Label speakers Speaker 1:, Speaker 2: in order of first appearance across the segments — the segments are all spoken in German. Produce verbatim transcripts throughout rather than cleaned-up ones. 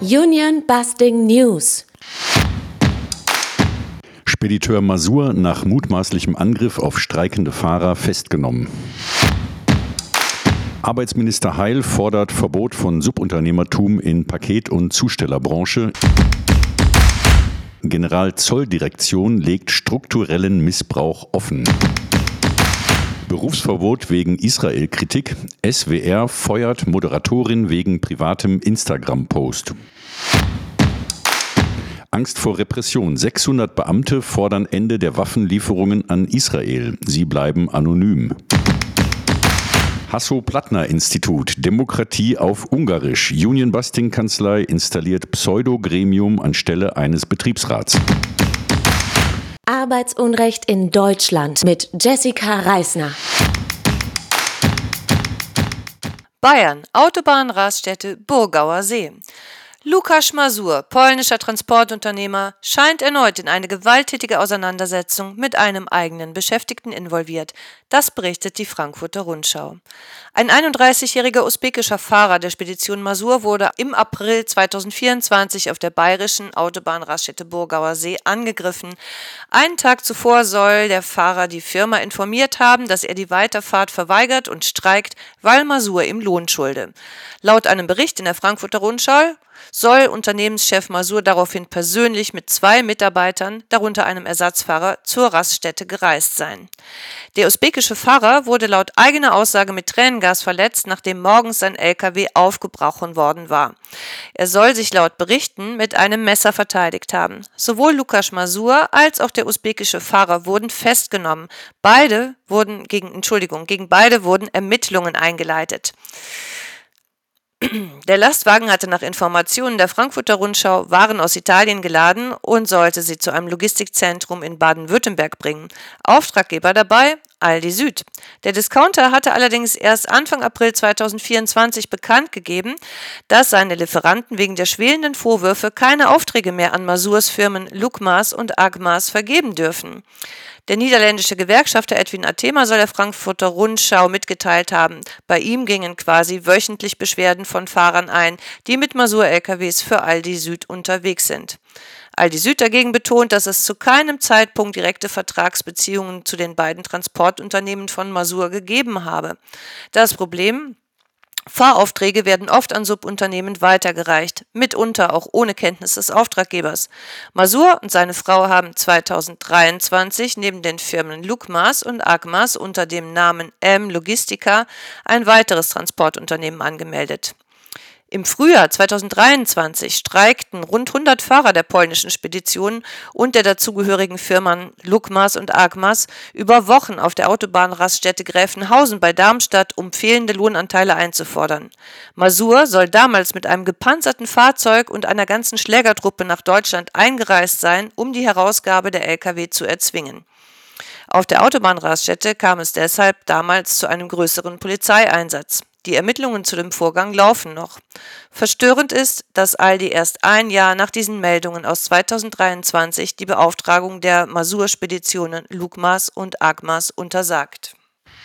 Speaker 1: Union Busting News.
Speaker 2: Spediteur Masur nach mutmaßlichem Angriff auf streikende Fahrer festgenommen. Arbeitsminister Heil fordert Verbot von Subunternehmertum in Paket- und Zustellerbranche. Generalzolldirektion legt strukturellen Missbrauch offen. Berufsverbot wegen Israel-Kritik. S W R feuert Moderatorin wegen privatem Instagram-Post. Angst vor Repression. sechshundert Beamte fordern Ende der Waffenlieferungen an Israel. Sie bleiben anonym. Hasso-Plattner-Institut. Demokratie auf Ungarisch. Union-Busting-Kanzlei installiert Pseudo-Gremium anstelle eines Betriebsrats.
Speaker 1: Arbeitsunrecht in Deutschland mit Jessica Reisner.
Speaker 3: Bayern, Autobahnraststätte Burgauer See. Łukasz Masur, polnischer Transportunternehmer, scheint erneut in eine gewalttätige Auseinandersetzung mit einem eigenen Beschäftigten involviert. Das berichtet die Frankfurter Rundschau. Ein einunddreißigjähriger usbekischer Fahrer der Spedition Masur wurde im April zweitausendvierundzwanzig auf der bayerischen Autobahnraststätte Burgauer See angegriffen. Einen Tag zuvor soll der Fahrer die Firma informiert haben, dass er die Weiterfahrt verweigert und streikt, weil Masur ihm Lohn schulde. Laut einem Bericht in der Frankfurter Rundschau soll Unternehmenschef Masur daraufhin persönlich mit zwei Mitarbeitern, darunter einem Ersatzfahrer, zur Raststätte gereist sein. Der usbekische Fahrer wurde laut eigener Aussage mit Tränengas verletzt, nachdem morgens sein L K W aufgebrochen worden war. Er soll sich laut Berichten mit einem Messer verteidigt haben. Sowohl Łukasz Masur als auch der usbekische Fahrer wurden festgenommen. Beide wurden gegen, Entschuldigung, gegen beide wurden Ermittlungen eingeleitet. Der Lastwagen hatte nach Informationen der Frankfurter Rundschau Waren aus Italien geladen und sollte sie zu einem Logistikzentrum in Baden-Württemberg bringen. Auftraggeber dabei Aldi Süd. Der Discounter hatte allerdings erst Anfang April zweitausendvierundzwanzig bekannt gegeben, dass seine Lieferanten wegen der schwelenden Vorwürfe keine Aufträge mehr an Masurs Firmen Lukmas und Agmas vergeben dürfen. Der niederländische Gewerkschafter Edwin Athema soll der Frankfurter Rundschau mitgeteilt haben. Bei ihm gingen quasi wöchentlich Beschwerden von Fahrern ein, die mit Masur-L K Ws für Aldi Süd unterwegs sind. Aldi Süd dagegen betont, dass es zu keinem Zeitpunkt direkte Vertragsbeziehungen zu den beiden Transportunternehmen von Masur gegeben habe. Das Problem: Fahraufträge werden oft an Subunternehmen weitergereicht, mitunter auch ohne Kenntnis des Auftraggebers. Masur und seine Frau haben zweitausenddreiundzwanzig neben den Firmen Lukmas und Agmas unter dem Namen M Logistica ein weiteres Transportunternehmen angemeldet. Im Frühjahr zweitausenddreiundzwanzig streikten rund hundert Fahrer der polnischen Spedition und der dazugehörigen Firmen Lukmas und Agmas über Wochen auf der Autobahnraststätte Gräfenhausen bei Darmstadt, um fehlende Lohnanteile einzufordern. Masur soll damals mit einem gepanzerten Fahrzeug und einer ganzen Schlägertruppe nach Deutschland eingereist sein, um die Herausgabe der L K W zu erzwingen. Auf der Autobahnraststätte kam es deshalb damals zu einem größeren Polizeieinsatz. Die Ermittlungen zu dem Vorgang laufen noch. Verstörend ist, dass Aldi erst ein Jahr nach diesen Meldungen aus zweitausenddreiundzwanzig die Beauftragung der Masur-Speditionen Lukmas und Agmas untersagt.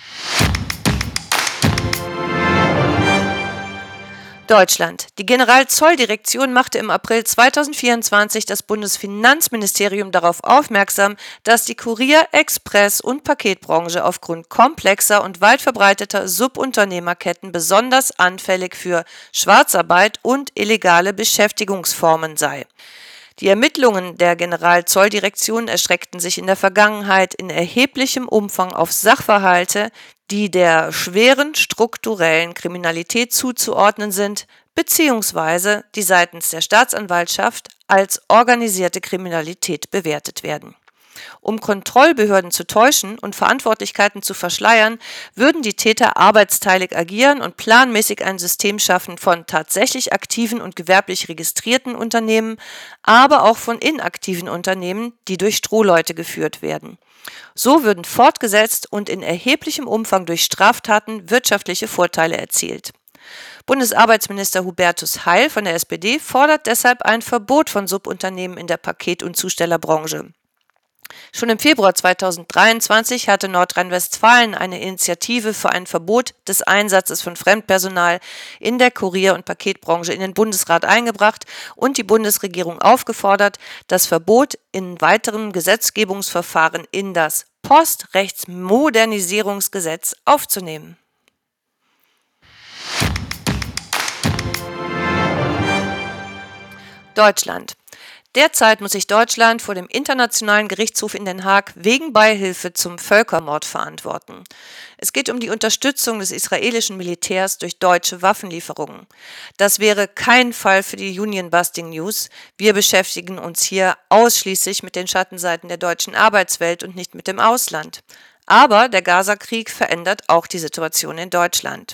Speaker 3: Deutschland. Die Generalzolldirektion machte im April zweitausendvierundzwanzig das Bundesfinanzministerium darauf aufmerksam, dass die Kurier-, Express- und Paketbranche aufgrund komplexer und weit verbreiteter Subunternehmerketten besonders anfällig für Schwarzarbeit und illegale Beschäftigungsformen sei. Die Ermittlungen der Generalzolldirektion erstreckten sich in der Vergangenheit in erheblichem Umfang auf Sachverhalte, die der schweren strukturellen Kriminalität zuzuordnen sind, beziehungsweise die seitens der Staatsanwaltschaft als organisierte Kriminalität bewertet werden. Um Kontrollbehörden zu täuschen und Verantwortlichkeiten zu verschleiern, würden die Täter arbeitsteilig agieren und planmäßig ein System schaffen von tatsächlich aktiven und gewerblich registrierten Unternehmen, aber auch von inaktiven Unternehmen, die durch Strohleute geführt werden. So würden fortgesetzt und in erheblichem Umfang durch Straftaten wirtschaftliche Vorteile erzielt. Bundesarbeitsminister Hubertus Heil von der S P D fordert deshalb ein Verbot von Subunternehmen in der Paket- und Zustellerbranche. Schon im Februar zweitausenddreiundzwanzig hatte Nordrhein-Westfalen eine Initiative für ein Verbot des Einsatzes von Fremdpersonal in der Kurier- und Paketbranche in den Bundesrat eingebracht und die Bundesregierung aufgefordert, das Verbot in weiteren Gesetzgebungsverfahren in das Postrechtsmodernisierungsgesetz aufzunehmen. Deutschland. Derzeit muss sich Deutschland vor dem Internationalen Gerichtshof in Den Haag wegen Beihilfe zum Völkermord verantworten. Es geht um die Unterstützung des israelischen Militärs durch deutsche Waffenlieferungen. Das wäre kein Fall für die Union-Busting News. Wir beschäftigen uns hier ausschließlich mit den Schattenseiten der deutschen Arbeitswelt und nicht mit dem Ausland. Aber der Gaza-Krieg verändert auch die Situation in Deutschland.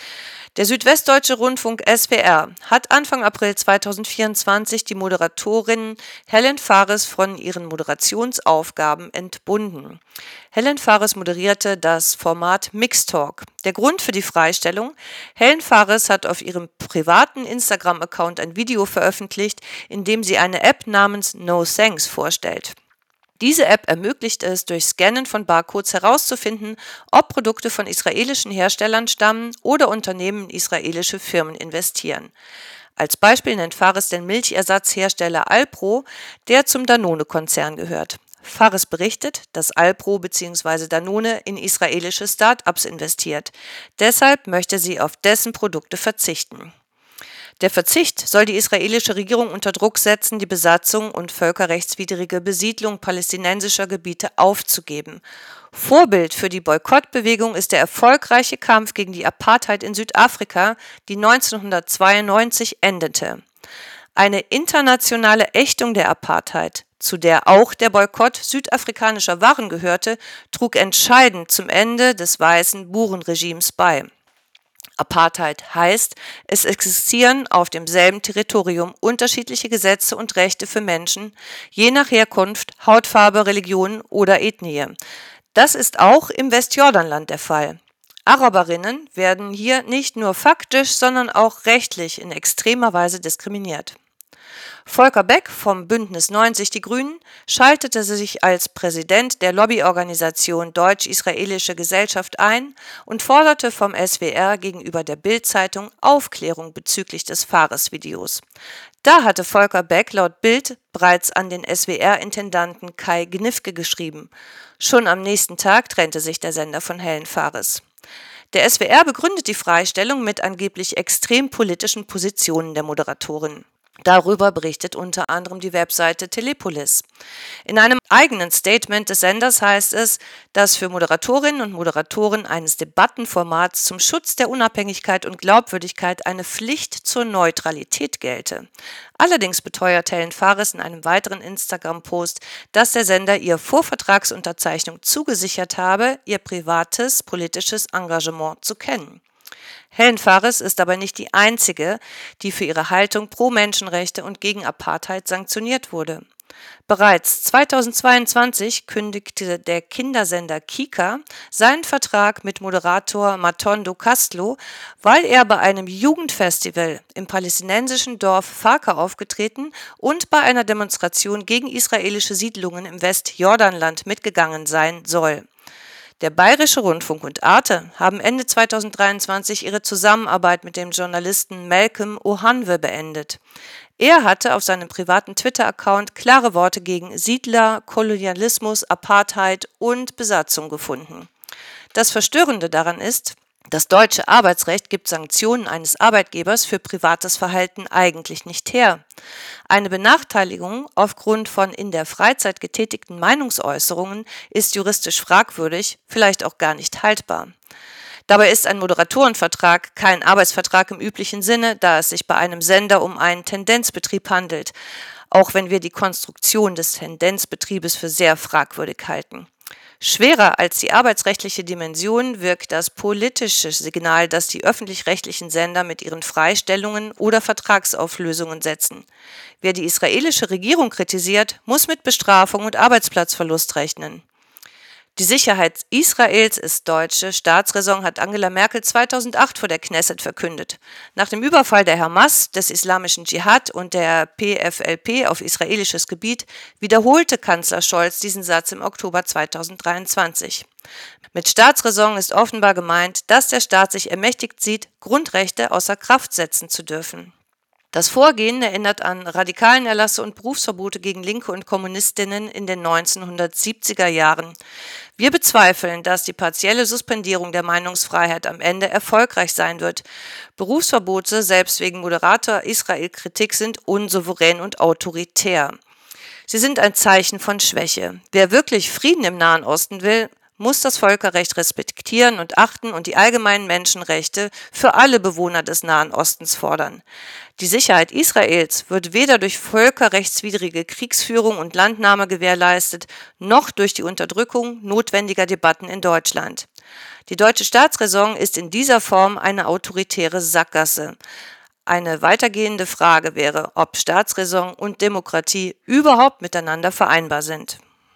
Speaker 3: Der Südwestdeutsche Rundfunk S W R hat Anfang April zweitausendvierundzwanzig die Moderatorin Helen Fares von ihren Moderationsaufgaben entbunden. Helen Fares moderierte das Format Mixtalk. Der Grund für die Freistellung: Helen Fares hat auf ihrem privaten Instagram-Account ein Video veröffentlicht, in dem sie eine App namens No Thanks vorstellt. Diese App ermöglicht es, durch Scannen von Barcodes herauszufinden, ob Produkte von israelischen Herstellern stammen oder Unternehmen in israelische Firmen investieren. Als Beispiel nennt Fares den Milchersatzhersteller Alpro, der zum Danone-Konzern gehört. Fares berichtet, dass Alpro bzw. Danone in israelische Start-ups investiert. Deshalb möchte sie auf dessen Produkte verzichten. Der Verzicht soll die israelische Regierung unter Druck setzen, die Besatzung und völkerrechtswidrige Besiedlung palästinensischer Gebiete aufzugeben. Vorbild für die Boykottbewegung ist der erfolgreiche Kampf gegen die Apartheid in Südafrika, die neunzehnhundertzweiundneunzig endete. Eine internationale Ächtung der Apartheid, zu der auch der Boykott südafrikanischer Waren gehörte, trug entscheidend zum Ende des weißen Burenregimes bei. Apartheid heißt, es existieren auf demselben Territorium unterschiedliche Gesetze und Rechte für Menschen, je nach Herkunft, Hautfarbe, Religion oder Ethnie. Das ist auch im Westjordanland der Fall. Araberinnen werden hier nicht nur faktisch, sondern auch rechtlich in extremer Weise diskriminiert. Volker Beck vom Bündnis neunzig Die Grünen schaltete sich als Präsident der Lobbyorganisation Deutsch-Israelische Gesellschaft ein und forderte vom S W R gegenüber der Bild-Zeitung Aufklärung bezüglich des Fares-Videos. Da hatte Volker Beck laut Bild bereits an den S W R-Intendanten Kai Gnifke geschrieben. Schon am nächsten Tag trennte sich der Sender von Helen Fares. Der S W R begründet die Freistellung mit angeblich extrem politischen Positionen der Moderatorin. Darüber berichtet unter anderem die Webseite Telepolis. In einem eigenen Statement des Senders heißt es, dass für Moderatorinnen und Moderatoren eines Debattenformats zum Schutz der Unabhängigkeit und Glaubwürdigkeit eine Pflicht zur Neutralität gelte. Allerdings beteuert Helen Fares in einem weiteren Instagram-Post, dass der Sender ihr vor Vertragsunterzeichnung zugesichert habe, ihr privates politisches Engagement zu kennen. Helen Fares ist aber nicht die einzige, die für ihre Haltung pro Menschenrechte und gegen Apartheid sanktioniert wurde. Bereits zweitausendzweiundzwanzig kündigte der Kindersender Kika seinen Vertrag mit Moderator Matondo Kastlo, weil er bei einem Jugendfestival im palästinensischen Dorf Farka aufgetreten und bei einer Demonstration gegen israelische Siedlungen im Westjordanland mitgegangen sein soll. Der Bayerische Rundfunk und Arte haben Ende zweitausenddreiundzwanzig ihre Zusammenarbeit mit dem Journalisten Malcolm Ohanwe beendet. Er hatte auf seinem privaten Twitter-Account klare Worte gegen Siedler, Kolonialismus, Apartheid und Besatzung gefunden. Das Verstörende daran ist, das deutsche Arbeitsrecht gibt Sanktionen eines Arbeitgebers für privates Verhalten eigentlich nicht her. Eine Benachteiligung aufgrund von in der Freizeit getätigten Meinungsäußerungen ist juristisch fragwürdig, vielleicht auch gar nicht haltbar. Dabei ist ein Moderatorenvertrag kein Arbeitsvertrag im üblichen Sinne, da es sich bei einem Sender um einen Tendenzbetrieb handelt, auch wenn wir die Konstruktion des Tendenzbetriebes für sehr fragwürdig halten. Schwerer als die arbeitsrechtliche Dimension wirkt das politische Signal, das die öffentlich-rechtlichen Sender mit ihren Freistellungen oder Vertragsauflösungen setzen. Wer die israelische Regierung kritisiert, muss mit Bestrafung und Arbeitsplatzverlust rechnen. Die Sicherheit Israels ist deutsche Staatsräson, hat Angela Merkel zweitausendacht vor der Knesset verkündet. Nach dem Überfall der Hamas, des Islamischen Dschihad und der P F L P auf israelisches Gebiet wiederholte Kanzler Scholz diesen Satz im Oktober zweitausenddreiundzwanzig. Mit Staatsräson ist offenbar gemeint, dass der Staat sich ermächtigt sieht, Grundrechte außer Kraft setzen zu dürfen. Das Vorgehen erinnert an radikalen Erlasse und Berufsverbote gegen Linke und Kommunistinnen in den neunzehnhundertsiebziger Jahren. Wir bezweifeln, dass die partielle Suspendierung der Meinungsfreiheit am Ende erfolgreich sein wird. Berufsverbote, selbst wegen moderater Israel-Kritik, sind unsouverän und autoritär. Sie sind ein Zeichen von Schwäche. Wer wirklich Frieden im Nahen Osten will, muss das Völkerrecht respektieren und achten und die allgemeinen Menschenrechte für alle Bewohner des Nahen Ostens fordern. Die Sicherheit Israels wird weder durch völkerrechtswidrige Kriegsführung und Landnahme gewährleistet, noch durch die Unterdrückung notwendiger Debatten in Deutschland. Die deutsche Staatsräson ist in dieser Form eine autoritäre Sackgasse. Eine weitergehende Frage wäre, ob Staatsräson und Demokratie überhaupt miteinander vereinbar sind.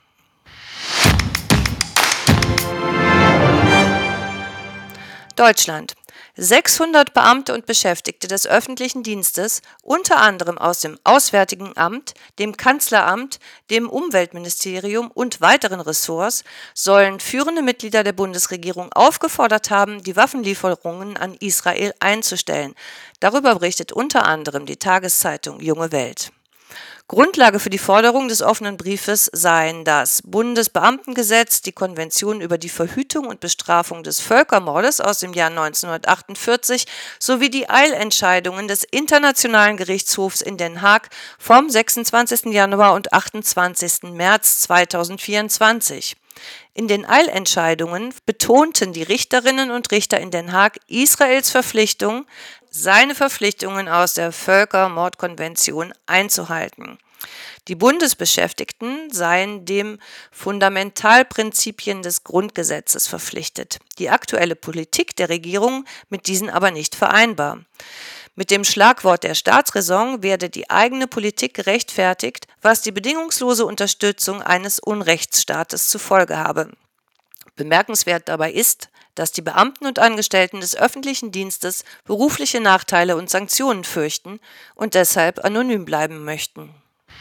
Speaker 3: Deutschland. sechshundert Beamte und Beschäftigte des öffentlichen Dienstes, unter anderem aus dem Auswärtigen Amt, dem Kanzleramt, dem Umweltministerium und weiteren Ressorts, sollen führende Mitglieder der Bundesregierung aufgefordert haben, die Waffenlieferungen an Israel einzustellen. Darüber berichtet unter anderem die Tageszeitung Junge Welt. Grundlage für die Forderung des offenen Briefes seien das Bundesbeamtengesetz, die Konvention über die Verhütung und Bestrafung des Völkermordes aus dem Jahr neunzehnhundertachtundvierzig sowie die Eilentscheidungen des Internationalen Gerichtshofs in Den Haag vom sechsundzwanzigsten Januar und achtundzwanzigsten März zweitausendvierundzwanzig. In den Eilentscheidungen betonten die Richterinnen und Richter in Den Haag Israels Verpflichtung, seine Verpflichtungen aus der Völkermordkonvention einzuhalten. Die Bundesbeschäftigten seien dem Fundamentalprinzipien des Grundgesetzes verpflichtet, die aktuelle Politik der Regierung mit diesen aber nicht vereinbar. Mit dem Schlagwort der Staatsräson werde die eigene Politik gerechtfertigt, was die bedingungslose Unterstützung eines Unrechtsstaates zur Folge habe. Bemerkenswert dabei ist, dass die Beamten und Angestellten des öffentlichen Dienstes berufliche Nachteile und Sanktionen fürchten und deshalb anonym bleiben möchten.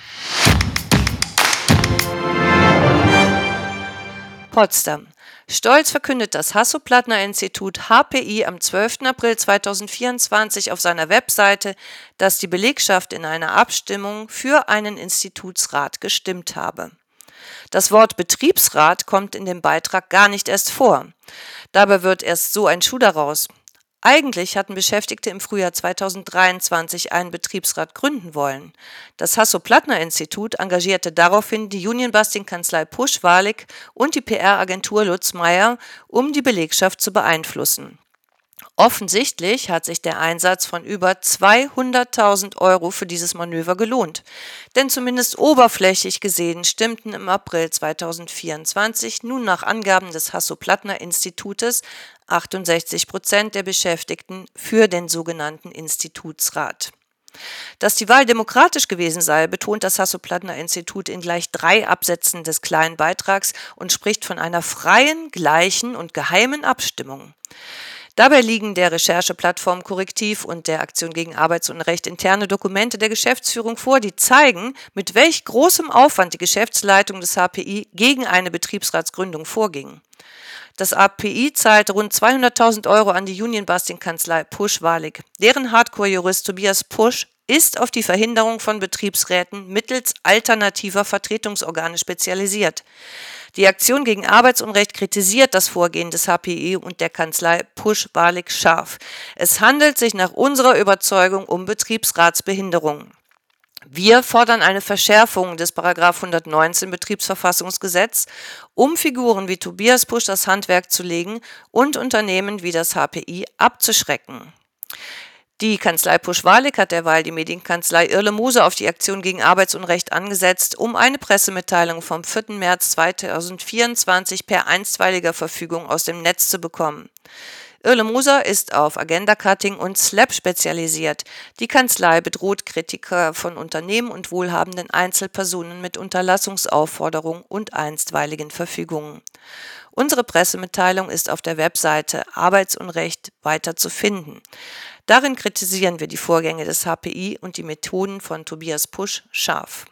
Speaker 3: Potsdam. Stolz verkündet das Hasso-Plattner-Institut H P I am zwölften April zweitausendvierundzwanzig auf seiner Webseite, dass die Belegschaft in einer Abstimmung für einen Institutsrat gestimmt habe. Das Wort Betriebsrat kommt in dem Beitrag gar nicht erst vor. Dabei wird erst so ein Schuh daraus. Eigentlich hatten Beschäftigte im Frühjahr zweitausenddreiundzwanzig einen Betriebsrat gründen wollen. Das Hasso-Plattner-Institut engagierte daraufhin die Union-Busting-Kanzlei Pusch-Walig und die P R-Agentur Lutz Meyer, um die Belegschaft zu beeinflussen. Offensichtlich hat sich der Einsatz von über zweihunderttausend Euro für dieses Manöver gelohnt. Denn zumindest oberflächlich gesehen stimmten im April zweitausendvierundzwanzig nun nach Angaben des Hasso-Plattner-Institutes achtundsechzig Prozent der Beschäftigten für den sogenannten Institutsrat. Dass die Wahl demokratisch gewesen sei, betont das Hasso-Plattner-Institut in gleich drei Absätzen des kleinen Beitrags und spricht von einer freien, gleichen und geheimen Abstimmung. Dabei liegen der Rechercheplattform Korrektiv und der Aktion gegen Arbeitsunrecht interne Dokumente der Geschäftsführung vor, die zeigen, mit welch großem Aufwand die Geschäftsleitung des H P I gegen eine Betriebsratsgründung vorging. Das H P I zahlte rund zweihunderttausend Euro an die Union-Busting-Kanzlei Pusch-Walig. Deren Hardcore-Jurist Tobias Pusch ist auf die Verhinderung von Betriebsräten mittels alternativer Vertretungsorgane spezialisiert. Die Aktion gegen Arbeitsunrecht kritisiert das Vorgehen des H P I und der Kanzlei Pusch-Walig scharf. Es handelt sich nach unserer Überzeugung um Betriebsratsbehinderung. Wir fordern eine Verschärfung des Paragraph hundertneunzehn Betriebsverfassungsgesetz, um Figuren wie Tobias Pusch das Handwerk zu legen und Unternehmen wie das H P I abzuschrecken. Die Kanzlei Pusch-Walig hat derweil die Medienkanzlei Irle-Mose auf die Aktion gegen Arbeitsunrecht angesetzt, um eine Pressemitteilung vom vierten März zweitausendvierundzwanzig per einstweiliger Verfügung aus dem Netz zu bekommen. Irle Moser ist auf Agenda-Cutting und Slap spezialisiert. Die Kanzlei bedroht Kritiker von Unternehmen und wohlhabenden Einzelpersonen mit Unterlassungsaufforderungen und einstweiligen Verfügungen. Unsere Pressemitteilung ist auf der Webseite Arbeitsunrecht weiter zu finden. Darin kritisieren wir die Vorgänge des H P I und die Methoden von Tobias Pusch scharf.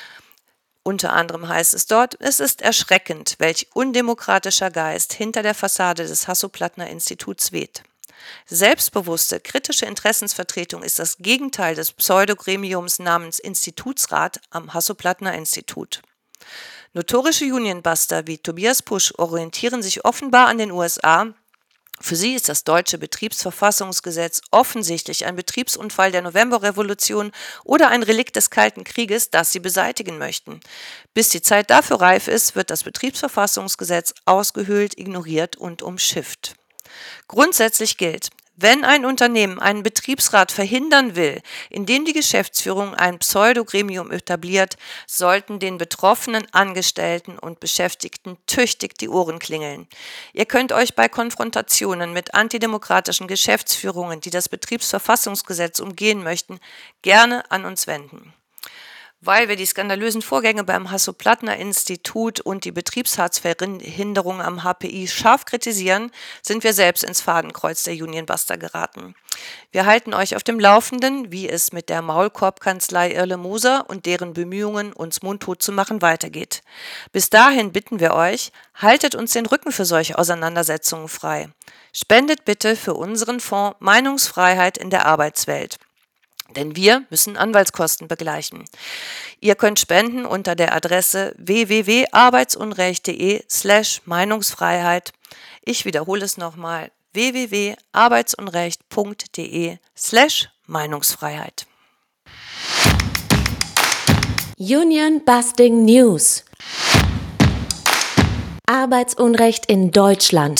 Speaker 3: Unter anderem heißt es dort, es ist erschreckend, welch undemokratischer Geist hinter der Fassade des Hasso-Plattner-Instituts weht. Selbstbewusste, kritische Interessensvertretung ist das Gegenteil des Pseudogremiums namens Institutsrat am Hasso-Plattner-Institut. Notorische Unionbuster wie Tobias Pusch orientieren sich offenbar an den U S A. Für sie ist das deutsche Betriebsverfassungsgesetz offensichtlich ein Betriebsunfall der Novemberrevolution oder ein Relikt des Kalten Krieges, das sie beseitigen möchten. Bis die Zeit dafür reif ist, wird das Betriebsverfassungsgesetz ausgehöhlt, ignoriert und umschifft. Grundsätzlich gilt: Wenn ein Unternehmen einen Betriebsrat verhindern will, indem die Geschäftsführung ein Pseudogremium etabliert, sollten den betroffenen Angestellten und Beschäftigten tüchtig die Ohren klingeln. Ihr könnt euch bei Konfrontationen mit antidemokratischen Geschäftsführungen, die das Betriebsverfassungsgesetz umgehen möchten, gerne an uns wenden. Weil wir die skandalösen Vorgänge beim Hasso-Plattner-Institut und die Betriebsratsverhinderung am H P I scharf kritisieren, sind wir selbst ins Fadenkreuz der Unionbuster geraten. Wir halten euch auf dem Laufenden, wie es mit der Maulkorb-Kanzlei Irle Moser und deren Bemühungen, uns mundtot zu machen, weitergeht. Bis dahin bitten wir euch, haltet uns den Rücken für solche Auseinandersetzungen frei. Spendet bitte für unseren Fonds Meinungsfreiheit in der Arbeitswelt. Denn wir müssen Anwaltskosten begleichen. Ihr könnt spenden unter der Adresse w w w punkt arbeitsunrecht punkt de slash Meinungsfreiheit. Ich wiederhole es nochmal: w w w punkt arbeitsunrecht punkt de slash Meinungsfreiheit.
Speaker 1: Union Busting News. Arbeitsunrecht in Deutschland.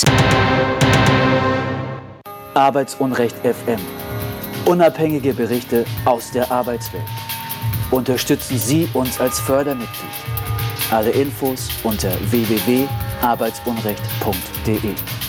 Speaker 4: Arbeitsunrecht F M. Unabhängige Berichte aus der Arbeitswelt. Unterstützen Sie uns als Fördermitglied. Alle Infos unter w w w punkt arbeitsunrecht punkt de.